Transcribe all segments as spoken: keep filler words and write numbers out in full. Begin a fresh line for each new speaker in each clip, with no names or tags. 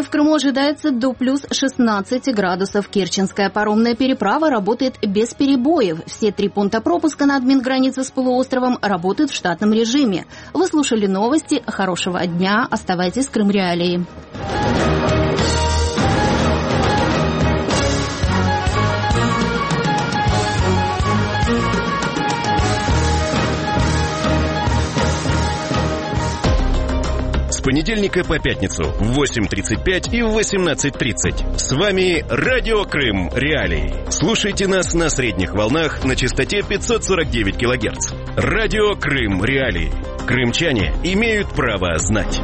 в Крыму ожидается до плюс шестнадцати градусов. Керченская паромная переправа работает без перебоев. Все три пункта пропуска на админгранице с полуостровом работают в штатном режиме. Вы слушали новости. Хорошего дня. Оставайтесь с Крым Реалией.
С понедельника по пятницу в восемь тридцать пять и в восемнадцать тридцать. С вами Радио Крым Реалии. Слушайте нас на средних волнах на частоте пятьсот сорок девять килогерц. Радио Крым Реалии. Крымчане имеют право знать.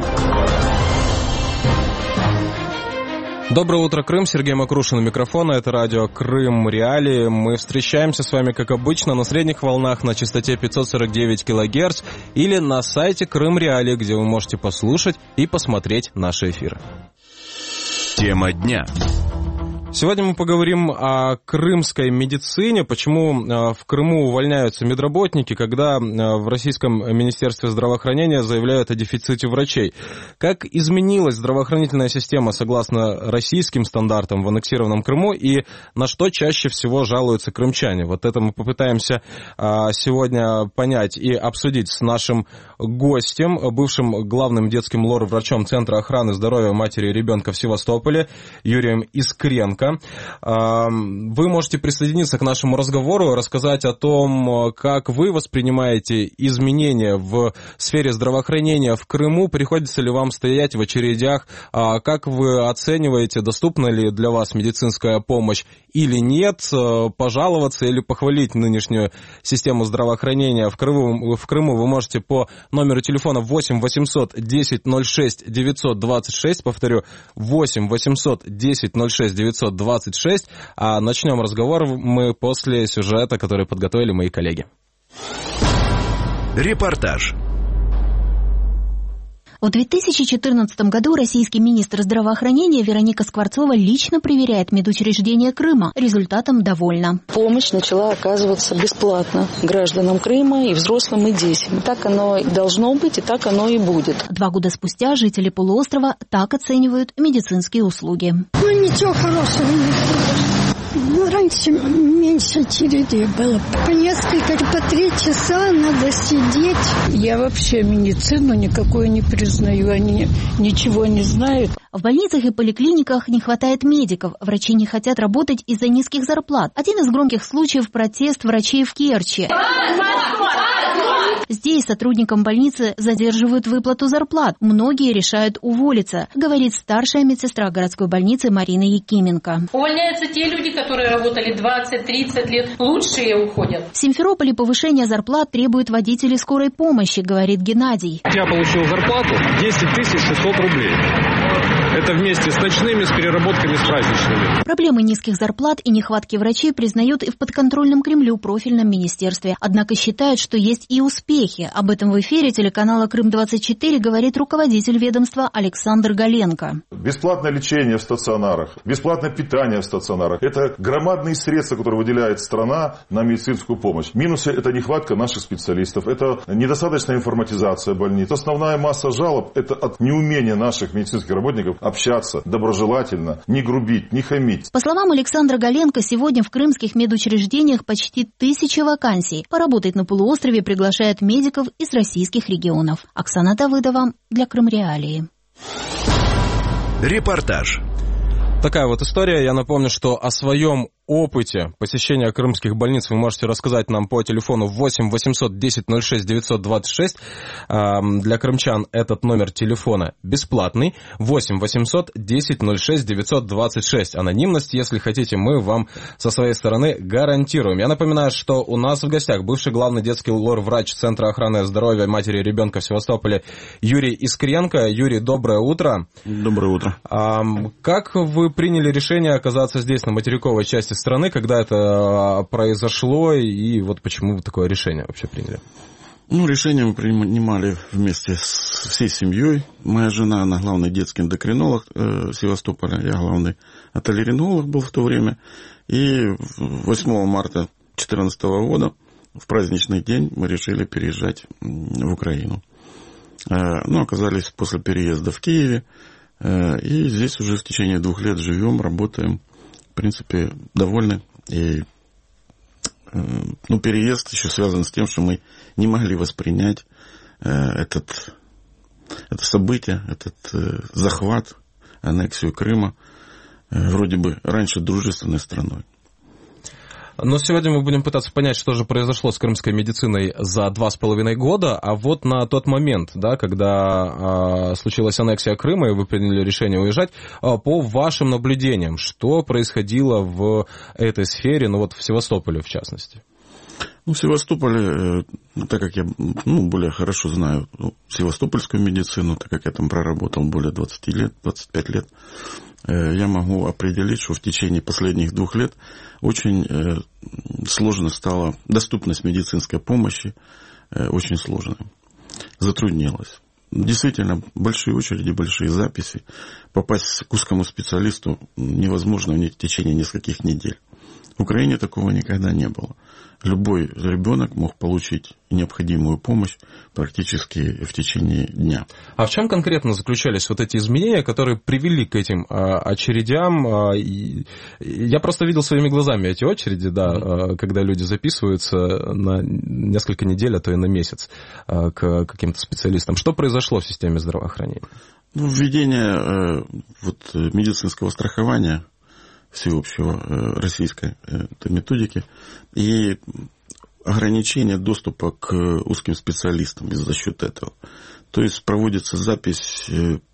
Доброе утро, Крым. Сергей Макрушин у микрофона. Это радио Крым Реалии. Мы встречаемся с вами, как обычно, на средних волнах на частоте пятьсот сорок девять килогерц или на сайте Крым Реалии, где вы можете послушать и посмотреть наши эфиры.
Тема дня.
Сегодня мы поговорим о крымской медицине, почему в Крыму увольняются медработники, когда в Российском Министерстве здравоохранения заявляют о дефиците врачей. Как изменилась здравоохранительная система согласно российским стандартам в аннексированном Крыму и на что чаще всего жалуются крымчане. Вот это мы попытаемся сегодня понять и обсудить с нашим гостем, бывшим главным детским лор-врачом Центра охраны здоровья матери и ребенка в Севастополе Юрием Искренко. Вы можете присоединиться к нашему разговору, рассказать о том, как вы воспринимаете изменения в сфере здравоохранения в Крыму, приходится ли вам стоять в очередях, как вы оцениваете, доступна ли для вас медицинская помощь или нет, пожаловаться или похвалить нынешнюю систему здравоохранения в Крыму, в Крыму вы можете по номеру телефона восемь восемьсот десять ноль шесть девятьсот двадцать шесть, повторю, восемь восемьсот десять ноль шесть девятьсот двадцать шесть, а начнем разговор мы после сюжета, который подготовили мои коллеги.
Репортаж.
В две тысячи четырнадцатом году российский министр здравоохранения Вероника Скворцова лично проверяет медучреждения Крыма. Результатом довольна.
Помощь начала оказываться бесплатно гражданам Крыма, и взрослым, и детям. Так оно и должно быть, и так оно и будет.
Два года спустя жители полуострова так оценивают медицинские услуги.
Ну, ничего хорошего не было. Ну, раньше меньше очередей было. По несколько, по три часа надо сидеть.
Я вообще медицину никакую не признаю. Они ничего не знают.
В больницах и поликлиниках не хватает медиков. Врачи не хотят работать из-за низких зарплат. Один из громких случаев – протест врачей в Керчи. Здесь сотрудникам больницы задерживают выплату зарплат. Многие решают уволиться, говорит старшая медсестра городской больницы Марина Якименко.
Увольняются те люди, которые работали двадцать-тридцать лет. Лучшие уходят.
В Симферополе повышение зарплат требуют водители скорой помощи, говорит Геннадий.
Я получил зарплату десять тысяч шестьсот рублей. Это вместе с ночными, с переработками, с праздничными.
Проблемы низких зарплат и нехватки врачей признают и в подконтрольном Кремлю профильном министерстве. Однако считают, что есть и успехи. Об этом в эфире телеканала Крым двадцать четыре говорит руководитель ведомства Александр Галенко.
Бесплатное лечение в стационарах, бесплатное питание в стационарах. Это громадные средства, которые выделяет страна на медицинскую помощь. Минусы – это нехватка наших специалистов, это недостаточная информатизация больниц. Основная масса жалоб – это от неумения наших медицинских работников общаться доброжелательно, не грубить, не хамить.
По словам Александра Галенко, сегодня в крымских медучреждениях почти тысяча вакансий. Поработать на полуострове приглашают медиков из российских регионов. Оксана Давыдова для Крым Реалии.
Репортаж.
Такая вот история. Я напомню, что о своем опыте посещения крымских больниц вы можете рассказать нам по телефону восемь восемьсот десять ноль шесть девятьсот двадцать шесть. Для крымчан этот номер телефона бесплатный. восемь восемьсот десять ноль шесть девятьсот двадцать шесть. Анонимность, если хотите, мы вам со своей стороны гарантируем. Я напоминаю, что у нас в гостях бывший главный детский лор-врач Центра охраны здоровья матери и ребенка в Севастополе Юрий Искренко. Юрий, доброе утро.
Доброе утро.
Как вы приняли решение оказаться здесь, на материковой части страны, когда это произошло, и вот почему вы такое решение вообще приняли?
Ну, решение мы принимали вместе с всей семьей. Моя жена, она главный детский эндокринолог э, Севастополя, я главный отолеринолог был в то время. И восьмого марта две тысячи четырнадцатого года, в праздничный день, мы решили переезжать в Украину. Э, ну, оказались после переезда в Киеве. И здесь уже в течение двух лет живем, работаем, в принципе, довольны. И ну, переезд еще связан с тем, что мы не могли воспринять этот, это событие, этот захват, аннексию Крыма, вроде бы раньше дружественной страной.
Но сегодня мы будем пытаться понять, что же произошло с крымской медициной за два с половиной года, а вот на тот момент, да, когда а, случилась аннексия Крыма и вы приняли решение уезжать, а, по вашим наблюдениям, что происходило в этой сфере, ну вот в Севастополе в частности?
Ну, в Севастополе, так как я ну, более хорошо знаю ну, севастопольскую медицину, так как я там проработал более двадцати лет, двадцати пяти лет, я могу определить, что в течение последних двух лет очень сложно стала доступность медицинской помощи, очень сложная, затруднилась. Действительно, большие очереди, большие записи. Попасть к узкому специалисту невозможно в течение нескольких недель. В Украине такого никогда не было. Любой ребенок мог получить необходимую помощь практически в течение дня.
А в чем конкретно заключались вот эти изменения, которые привели к этим а, очередям? А, и, я просто видел своими глазами эти очереди, да, а, когда люди записываются на несколько недель, а то и на месяц а, к каким-то специалистам. Что произошло в системе здравоохранения?
Ну, введение э, вот, медицинского страхования всеобщего российской методики и ограничение доступа к узким специалистам из-за счет этого. То есть проводится запись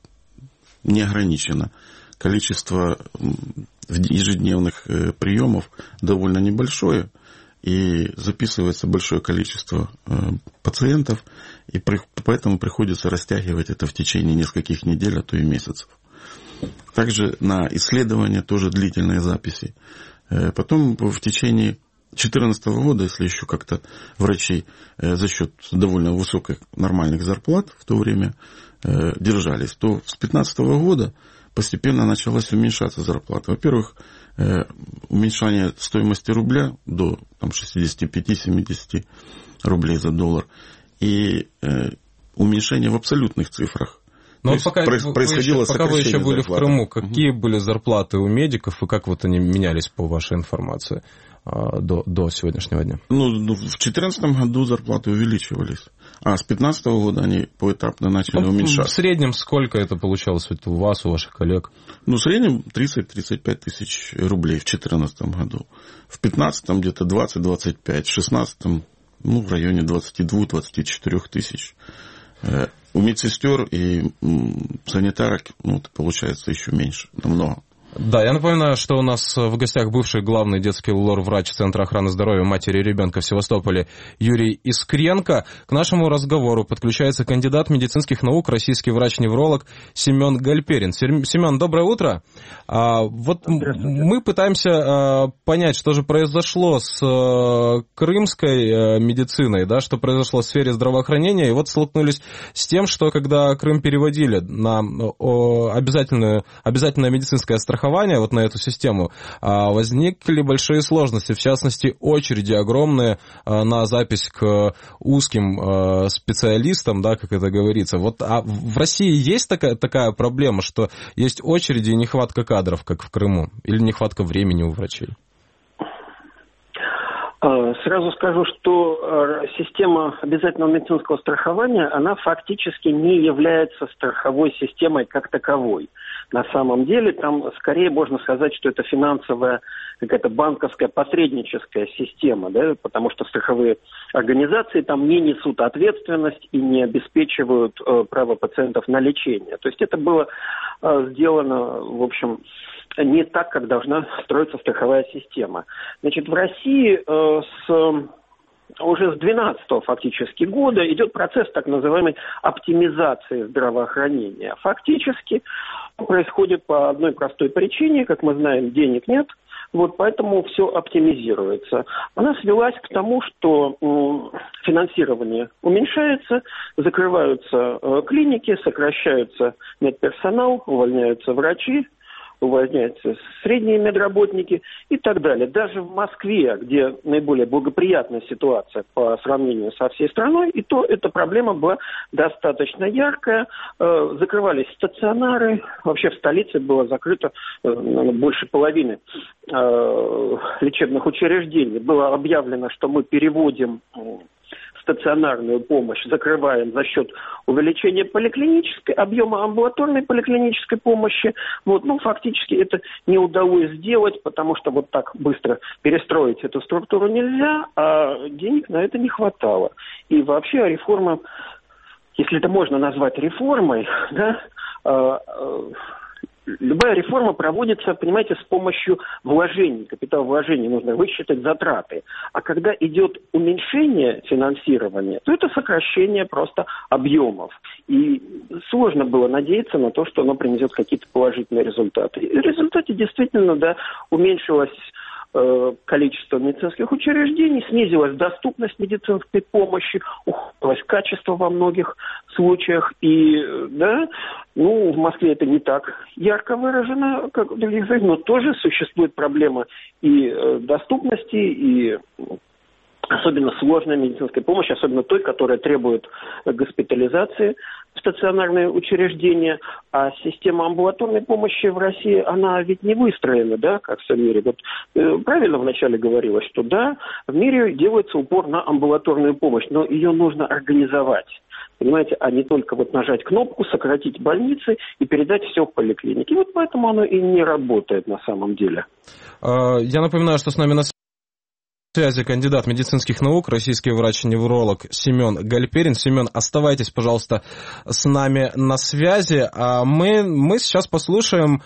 неограниченно. Количество ежедневных приемов довольно небольшое, и записывается большое количество пациентов, и поэтому приходится растягивать это в течение нескольких недель, а то и месяцев. Также на исследования тоже длительные записи. Потом в течение две тысячи четырнадцатого года, если еще как-то врачи за счет довольно высоких нормальных зарплат в то время держались, то с две тысячи пятнадцатого года постепенно началась уменьшаться зарплата. Во-первых, уменьшение стоимости рубля до там, шестидесяти пяти — семидесяти рублей за доллар и уменьшение в абсолютных цифрах.
Но вот пока, происходило вы, пока вы еще были зарплаты. В Крыму, какие угу. были зарплаты у медиков и как вот они менялись по вашей информации а, до, до сегодняшнего дня?
Ну, ну, в две тысячи четырнадцатом году зарплаты увеличивались, а с две тысячи пятнадцатого года они поэтапно начали ну, уменьшаться.
В среднем сколько это получалось вот у вас, у ваших коллег?
Ну, в среднем тридцать — тридцать пять тысяч рублей в две тысячи четырнадцатом году. В две тысячи пятнадцатом где-то двадцать — двадцать пять, в две тысячи шестнадцатом ну, в районе двадцать два — двадцать четыре тысяч. У медсестер и санитарок, ну, это получается еще меньше, намного.
Да, я напоминаю, что у нас в гостях бывший главный детский лор-врач Центра охраны здоровья матери и ребенка в Севастополе Юрий Искренко. К нашему разговору подключается кандидат медицинских наук, российский врач-невролог Семен Гальперин. Семен, доброе утро. А, вот мы пытаемся а, понять, что же произошло с а, крымской а, медициной, да, что произошло в сфере здравоохранения, и вот столкнулись с тем, что когда Крым переводили на о, обязательную, обязательное медицинское страхование, вот на эту систему, возникли большие сложности, в частности, очереди огромные на запись к узким специалистам, да, как это говорится. Вот, а в России есть такая, такая проблема, что есть очереди и нехватка кадров, как в Крыму, или нехватка времени у врачей?
Сразу скажу, что система обязательного медицинского страхования, она фактически не является страховой системой как таковой. На самом деле, там скорее можно сказать, что это финансовая, какая-то банковская посредническая система, да, потому что страховые организации там не несут ответственность и не обеспечивают э, право пациентов на лечение. То есть это было э, сделано, в общем, не так, как должна строиться страховая система. Значит, в России э, с... Уже с двенадцатого фактически года идет процесс так называемой оптимизации здравоохранения. Фактически происходит по одной простой причине, как мы знаем, денег нет, вот поэтому все оптимизируется. Она свелась к тому, что э, финансирование уменьшается, закрываются э, клиники, сокращаются медперсонал, увольняются врачи. увольняются средние медработники и так далее. Даже в Москве, где наиболее благоприятная ситуация по сравнению со всей страной, и то эта проблема была достаточно яркая. Закрывались стационары, вообще в столице было закрыто больше половины лечебных учреждений. Было объявлено, что мы переводим стационарную помощь, закрываем за счет увеличения поликлинической, объема амбулаторной поликлинической помощи. Вот, ну, фактически это не удалось сделать, потому что вот так быстро перестроить эту структуру нельзя, а денег на это не хватало. И вообще реформа, если это можно назвать реформой, да, э, э, любая реформа проводится, понимаете, с помощью вложений, капиталовложений, нужно высчитать затраты. А когда идет уменьшение финансирования, то это сокращение просто объемов. И сложно было надеяться на то, что оно принесет какие-то положительные результаты. И в результате действительно, да, уменьшилось количество медицинских учреждений, снизилась доступность медицинской помощи, ухудшилось качество во многих случаях. И, да, ну, в Москве это не так ярко выражено, как в других странах, но тоже существует проблема и доступности, и особенно сложной медицинской помощи, особенно той, которая требует госпитализации в стационарные учреждения. А система амбулаторной помощи в России, она ведь не выстроена, да, как в всем мире. Вот э, правильно вначале говорилось, что да, в мире делается упор на амбулаторную помощь, но ее нужно организовать. Понимаете, а не только вот нажать кнопку, сократить больницы и передать все в поликлинике. И вот поэтому оно и не работает на самом деле.
Я напоминаю, что с нами на связи кандидат медицинских наук, российский врач-невролог Семен Гальперин. Семен, оставайтесь, пожалуйста, с нами на связи. Мы, мы сейчас послушаем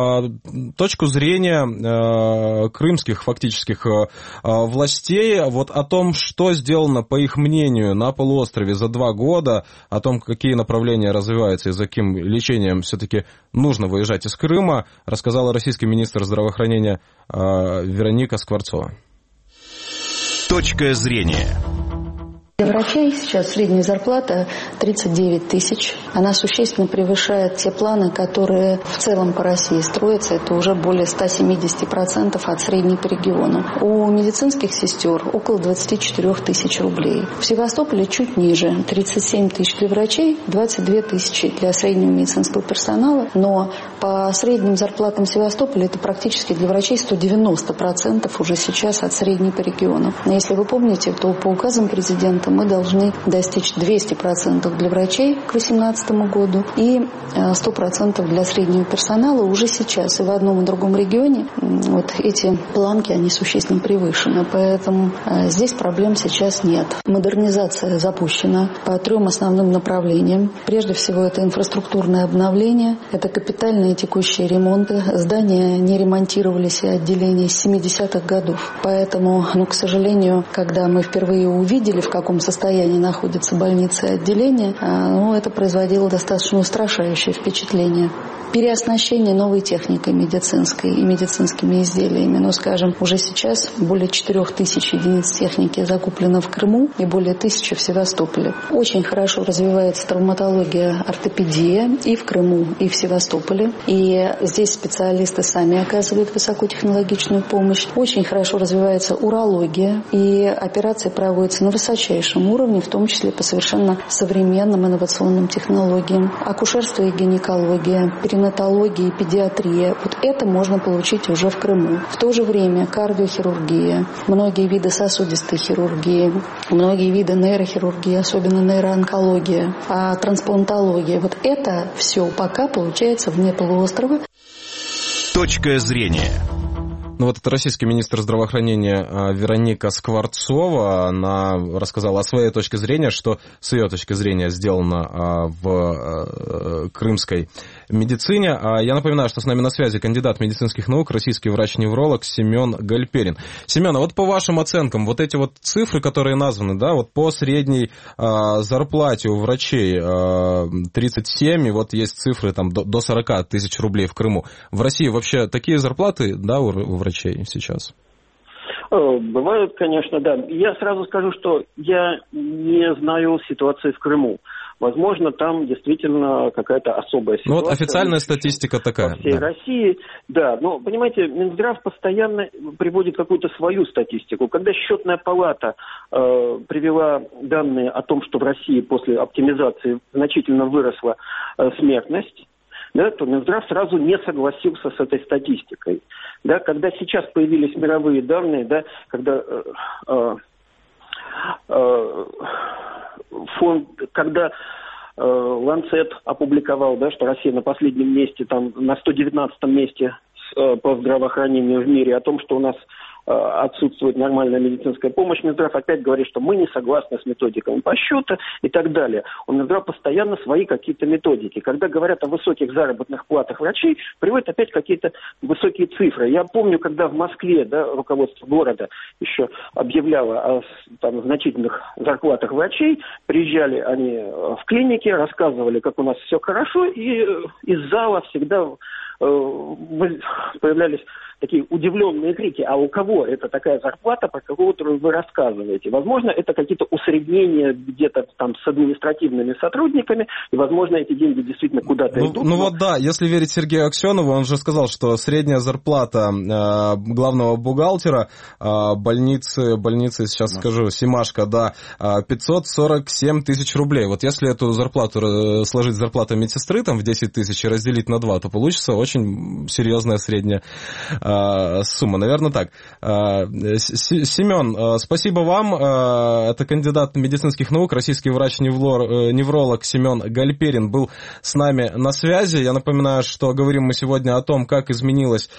э, точку зрения э, крымских фактических э, властей вот о том, что сделано, по их мнению, на полуострове за два года, о том, какие направления развиваются и за каким лечением все-таки нужно выезжать из Крыма, рассказала российский министр здравоохранения э, Вероника Скворцова.
Точка зрения.
Для врачей сейчас средняя зарплата тридцать девять тысяч. Она существенно превышает те планы, которые в целом по России строятся. Это уже более ста семидесяти процентов от средней по региону. У медицинских сестер около двадцати четырёх тысяч рублей. В Севастополе чуть ниже. тридцать семь тысяч для врачей, двадцать две тысячи для среднего медицинского персонала. Но по средним зарплатам Севастополя это практически для врачей сто девяносто процентов уже сейчас от средней по региону. Но если вы помните, то по указам президента мы должны достичь двести процентов для врачей к две тысячи восемнадцатому году и сто процентов для среднего персонала уже сейчас. И в одном и другом регионе вот эти планки, они существенно превышены. Поэтому здесь проблем сейчас нет. Модернизация запущена по трем основным направлениям. Прежде всего, это инфраструктурное обновление, это капитальные текущие ремонты. Здания не ремонтировались и отделения с семидесятых годов. Поэтому, ну, к сожалению, когда мы впервые увидели, в каком состоянии находятся больницы и отделения, ну, это производило достаточно устрашающее впечатление. Переоснащение новой техникой медицинской и медицинскими изделиями. Ну, скажем, уже сейчас более четырех тысяч единиц техники закуплено в Крыму и более тысячи в Севастополе. Очень хорошо развивается травматология, ортопедия и в Крыму, и в Севастополе. И здесь специалисты сами оказывают высокотехнологичную помощь. Очень хорошо развивается урология, и операции проводятся на высочайшем уровне, в том числе по совершенно современным инновационным технологиям. Акушерство и гинекология, перинатология и педиатрия. Вот это можно получить уже в Крыму. В то же время кардиохирургия, многие виды сосудистой хирургии, многие виды нейрохирургии, особенно нейроонкология, а трансплантология. Вот это все пока получается вне полуострова.
Точка зрения.
Ну вот это российский министр здравоохранения Вероника Скворцова, она рассказала о своей точке зрения, что с ее точки зрения сделано в крымской медицине. Я напоминаю, что с нами на связи кандидат медицинских наук, российский врач-невролог Семен Гальперин. Семен, а вот по вашим оценкам, вот эти вот цифры, которые названы, да, вот по средней зарплате у врачей тридцать семь, и вот есть цифры там до сорока тысяч рублей в Крыму. В России вообще такие зарплаты, да, у врачей сейчас?
Бывают, конечно, да. Я сразу скажу, что я не знаю ситуации в Крыму. возможно, там действительно какая-то особая ситуация.
Ну вот официальная статистика такая.
По всей да. России, да. Но, понимаете, Минздрав постоянно приводит какую-то свою статистику. Когда счетная палата э, привела данные о том, что в России после оптимизации значительно выросла э, смертность, да, то Минздрав сразу не согласился с этой статистикой. Да, когда сейчас появились мировые данные, да, когда э, э, э, фонд, когда э, Lancet опубликовал, да, что Россия на последнем месте, там, на сто девятнадцатом месте э, по здравоохранению в мире, о том, что у нас отсутствует нормальная медицинская помощь, Минздрав опять говорит, что мы не согласны с методиками подсчета и так далее. У Минздрава постоянно свои какие-то методики. Когда говорят о высоких заработных платах врачей, приводят опять какие-то высокие цифры. Я помню, когда в Москве, да, руководство города еще объявляло о там, значительных зарплатах врачей, приезжали они в клиники, рассказывали, как у нас все хорошо, и из зала всегда появлялись такие удивленные крики, а у кого это такая зарплата, про которую вы рассказываете? Возможно, это какие-то усреднения где-то там с административными сотрудниками, и, возможно, эти деньги действительно куда-то
ну,
идут.
Ну
но...
вот да, если верить Сергею Аксенову, он же сказал, что средняя зарплата э, главного бухгалтера э, больницы, больницы, сейчас да. скажу, Семашко, да, э, пятьсот сорок семь тысяч рублей. Вот если эту зарплату э, сложить с зарплатой медсестры там в десять тысяч и разделить на два, то получится очень серьезная средняя сумма, наверное, так. Семен, спасибо вам. Это кандидат медицинских наук, российский врач-невролог Семен Гальперин был с нами на связи. Я напоминаю, что говорим мы сегодня о том, как изменилась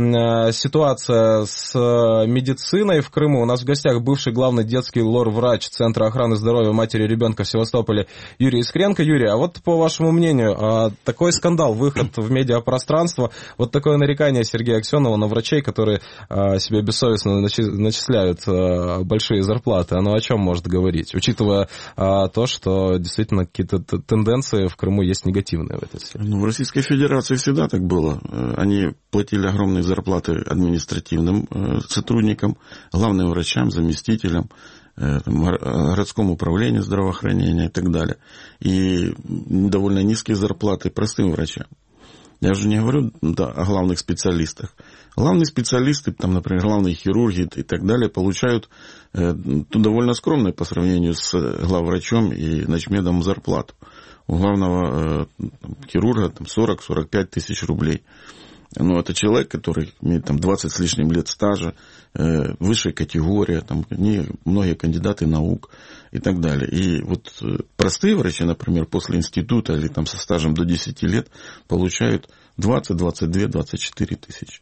ситуация с медициной в Крыму. У нас в гостях бывший главный детский лор-врач Центра охраны здоровья матери и ребенка в Севастополе Юрий Искренко. Юрий, а вот по вашему мнению, такой скандал, выход в медиапространство, вот такое нарекание Сергея Аксенова на врачей, которые а, себе бессовестно начисляют а, большие зарплаты, оно о чем может говорить, учитывая а, то, что действительно какие-то тенденции в Крыму есть негативные в этой сфере?
Ну, в Российской Федерации всегда так было. Они платили огромные зарплаты административным э, сотрудникам, главным врачам, заместителям, э, там, городскому управлению здравоохранения и так далее. И довольно низкие зарплаты простым врачам. Я же не говорю да, о главных специалистах. Главные специалисты, там, например, главные хирурги и так далее, получают э, довольно скромные по сравнению с главврачом и начмедом зарплату. У главного э, хирурга там, сорок - сорок пять тысяч рублей. Но это человек, который имеет там, двадцать с лишним лет стажа, э, высшая категория, там, не, многие кандидаты наук и так далее. И вот э, простые врачи, например, после института или там, со стажем до десяти лет получают двадцать, двадцать две, двадцать четыре тысячи.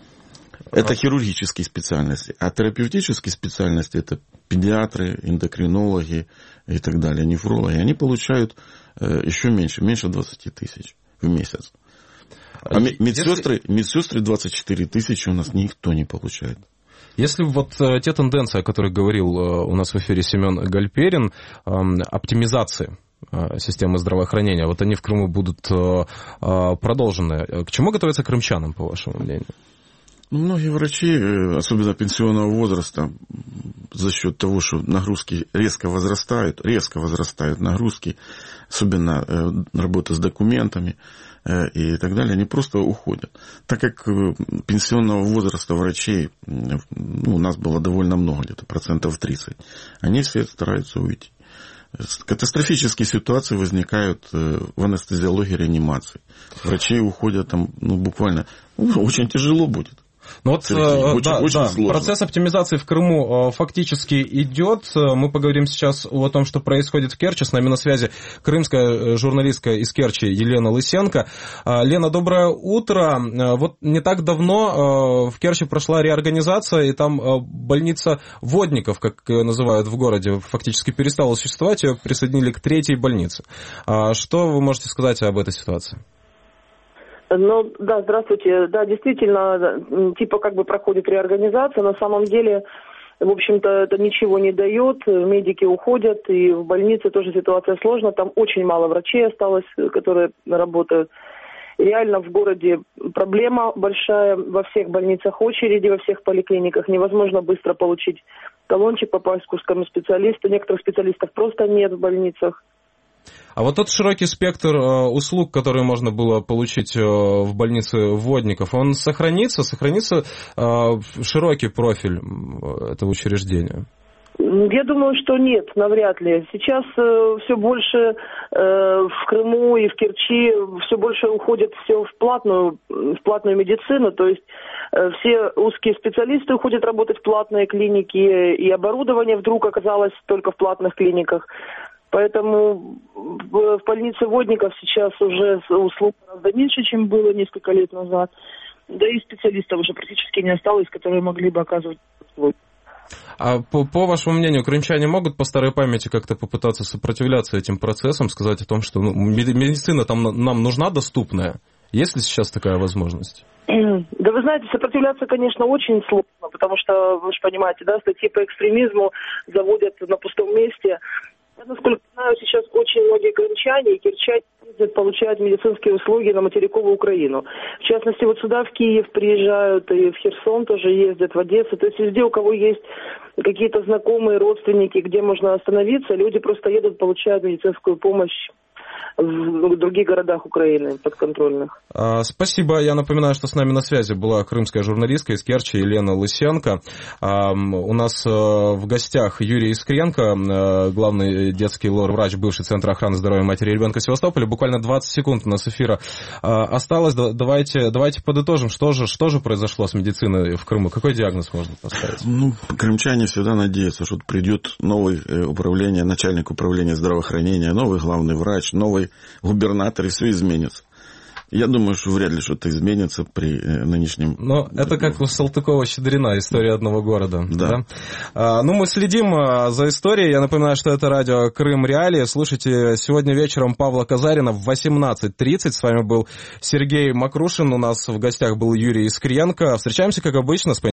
Это хирургические специальности. А терапевтические специальности это педиатры, эндокринологи и так далее, нефрологи. Они получают э, еще меньше, меньше двадцати тысяч в месяц. А медсестры, медсестры двадцать четыре тысячи у нас никто не получает.
Если вот э, те тенденции, о которых говорил э, у нас в эфире Семен Гальперин, э, оптимизации э, системы здравоохранения, вот они в Крыму будут э, э, продолжены. К чему готовятся крымчанам, по вашему мнению?
Многие врачи, особенно пенсионного возраста, за счет того, что нагрузки резко возрастают, резко возрастают нагрузки, особенно работа с документами и так далее, они просто уходят. Так как пенсионного возраста врачей ну, у нас было довольно много, где-то процентов тридцать, они все стараются уйти. Катастрофические ситуации возникают в анестезиологии, реанимации. Врачи уходят там, ну, буквально, ну, очень тяжело будет.
Ну вот, очень, да, очень да, процесс оптимизации в Крыму фактически идет. Мы поговорим сейчас о том, что происходит в Керчи. С нами на связи крымская журналистка из Керчи Елена Лысенко. Лена, доброе утро. Вот не так давно в Керчи прошла реорганизация, и там больница водников, как ее называют в городе, фактически перестала существовать, ее присоединили к третьей больнице. Что вы можете сказать об этой ситуации?
Ну, да, здравствуйте. Да, действительно, типа как бы проходит реорганизация. На самом деле, в общем-то, это ничего не дает. Медики уходят, и в больнице тоже ситуация сложная. Там очень мало врачей осталось, которые работают. Реально в городе проблема большая. Во всех больницах очереди, во всех поликлиниках. Невозможно быстро получить талончик, попасть к узкому специалисту. Некоторых специалистов просто нет в больницах.
А вот тот широкий спектр услуг, которые можно было получить в больнице Водников, он сохранится? Сохранится широкий профиль этого учреждения?
Я думаю, что нет, навряд ли. Сейчас э, все больше э, в Крыму и в Керчи все больше уходит все в платную, в платную медицину, то есть э, все узкие специалисты уходят работать в платные клиники, и оборудование вдруг оказалось только в платных клиниках. Поэтому в, в больнице Водников сейчас уже услуг гораздо меньше, чем было несколько лет назад. Да и специалистов уже практически не осталось, которые могли бы оказывать услуги.
А по, по вашему мнению, крымчане могут по старой памяти как-то попытаться сопротивляться этим процессам, сказать о том, что ну, медицина там нам нужна доступная? Есть ли сейчас такая возможность?
Да вы знаете, сопротивляться, конечно, очень сложно, потому что, вы же понимаете, да, статьи по экстремизму заводят на пустом месте. Я, насколько знаю, сейчас очень многие крымчане и кирчане ездят, получают медицинские услуги на материковую Украину. В частности, вот сюда, в Киев, приезжают, и в Херсон тоже ездят, в Одессу. То есть везде, у кого есть какие-то знакомые, родственники, где можно остановиться, люди просто едут, получают медицинскую помощь в других городах Украины подконтрольных.
Спасибо. Я напоминаю, что с нами на связи была крымская журналистка из Керчи Елена Лысенко. У нас в гостях Юрий Искренко, главный детский лор-врач, бывший Центр охраны здоровья матери и ребенка Севастополя. Буквально двадцать секунд у нас эфира осталось. Давайте, давайте подытожим, что же, что же произошло с медициной в Крыму. Какой диагноз можно поставить?
Ну, крымчане всегда надеются, что придет новый управление, начальник управления здравоохранения, новый главный врач, новый губернатор, и все изменится. Я думаю, что вряд ли что-то изменится при нынешнем...
Но это как у Салтыкова-Щедрина, история одного города.
Да.
Да? А, ну, мы следим за историей. Я напоминаю, что это радио Крым Реалии. Слушайте сегодня вечером Павла Казарина в восемнадцать тридцать. С вами был Сергей Макрушин. У нас в гостях был Юрий Искренко. Встречаемся, как обычно, с